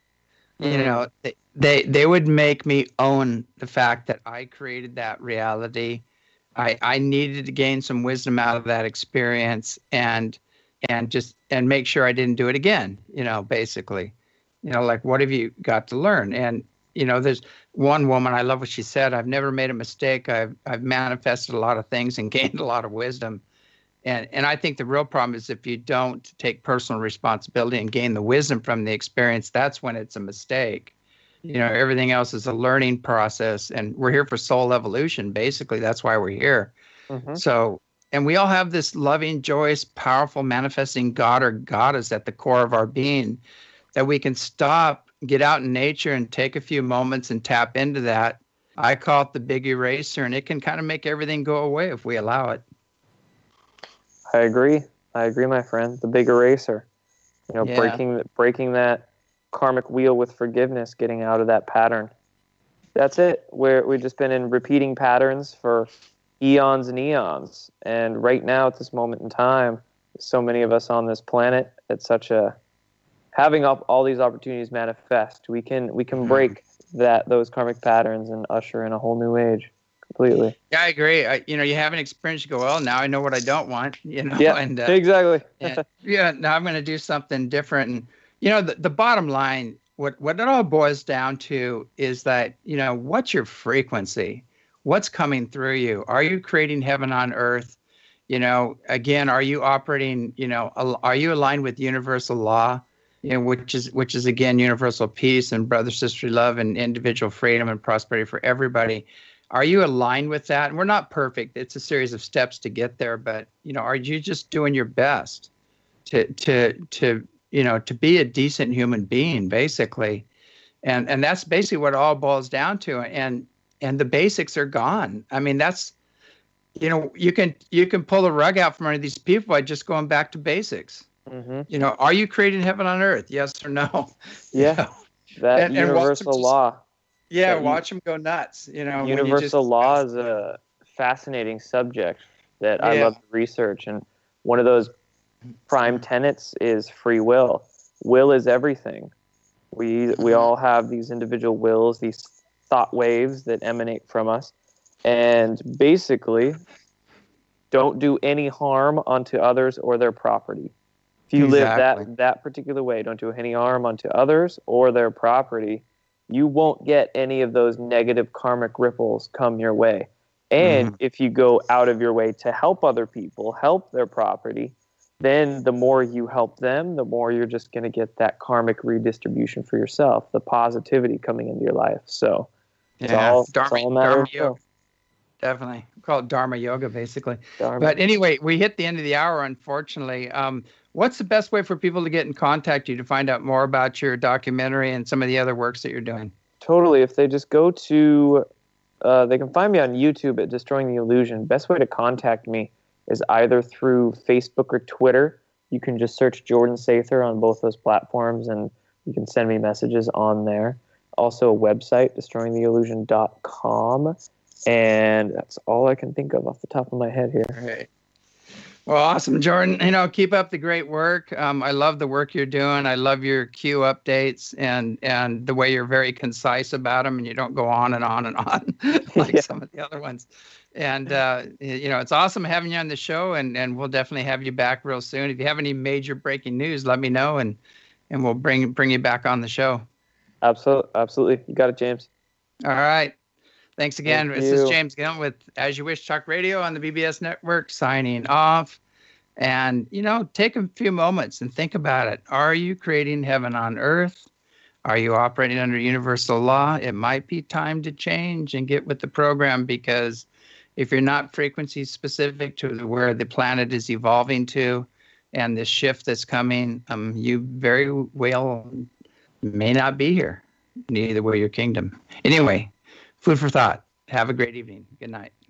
They would make me own the fact that I created that reality. I needed to gain some wisdom out of that experience and make sure I didn't do it again, basically. Like, what have you got to learn? And, there's one woman, I love what she said, "I've never made a mistake. I've manifested a lot of things and gained a lot of wisdom." And I think the real problem is if you don't take personal responsibility and gain the wisdom from the experience, that's when it's a mistake. Everything else is a learning process, and we're here for soul evolution. Basically, that's why we're here. So, and we all have this loving, joyous, powerful, manifesting God or goddess at the core of our being that we can stop, get out in nature and take a few moments and tap into that. I call it the big eraser, and it can kind of make everything go away if we allow it. I agree, my friend. The big eraser. Breaking that karmic wheel with forgiveness, getting out of that pattern. That's it. We've just been in repeating patterns for eons and eons. And right now, at this moment in time, so many of us on this planet, it's having all these opportunities manifest. We can break those karmic patterns and usher in a whole new age. Completely. Yeah, I agree. You have an experience, you go, well, now I know what I don't want, Yeah, and, exactly. Now I'm going to do something different. And, the bottom line, what it all boils down to is that, what's your frequency? What's coming through you? Are you creating heaven on earth? Again, are you operating, are you aligned with universal law? Which is again, universal peace and brother, sister love and individual freedom and prosperity for everybody. Are you aligned with that? And we're not perfect. It's a series of steps to get there, but are you just doing your best to be a decent human being, basically? And that's basically what it all boils down to. And the basics are gone. I mean, you can pull the rug out from under these people by just going back to basics. Mm-hmm. Are you creating heaven on earth? Yes or no? Yeah, that universal law. Yeah, watch them go nuts. Universal law is a fascinating subject that I love to research, and one of those prime tenets is free will. Will is everything. We all have these individual wills, these thought waves that emanate from us, and basically don't do any harm onto others or their property. If you live that particular way, don't do any harm onto others or their property, you won't get any of those negative karmic ripples come your way. And if you go out of your way to help other people, help their property, then the more you help them, the more you're just going to get that karmic redistribution for yourself, the positivity coming into your life. So it's all a matter of yoga. Definitely. We call it Dharma yoga, basically. Dharma. But anyway, we hit the end of the hour, unfortunately. What's the best way for people to get in contact with you to find out more about your documentary and some of the other works that you're doing? Totally. If they just go to, they can find me on YouTube at Destroying the Illusion. Best way to contact me is either through Facebook or Twitter. You can just search Jordan Sather on both those platforms, and you can send me messages on there. Also a website, destroyingtheillusion.com. And that's all I can think of off the top of my head here. All right. Well, awesome, Jordan. Keep up the great work. I love the work you're doing. I love your Q updates and the way you're very concise about them, and you don't go on and on and on like some of the other ones. And it's awesome having you on the show, and we'll definitely have you back real soon. If you have any major breaking news, let me know, and we'll bring you back on the show. Absolutely. You got it, James. All right. Thanks again. This is James Gillen with As You Wish Talk Radio on the BBS Network, signing off. And, take a few moments and think about it. Are you creating heaven on earth? Are you operating under universal law? It might be time to change and get with the program, because if you're not frequency specific to where the planet is evolving to and this shift that's coming, you very well may not be here. Neither will your kingdom. Anyway, food for thought. Have a great evening. Good night.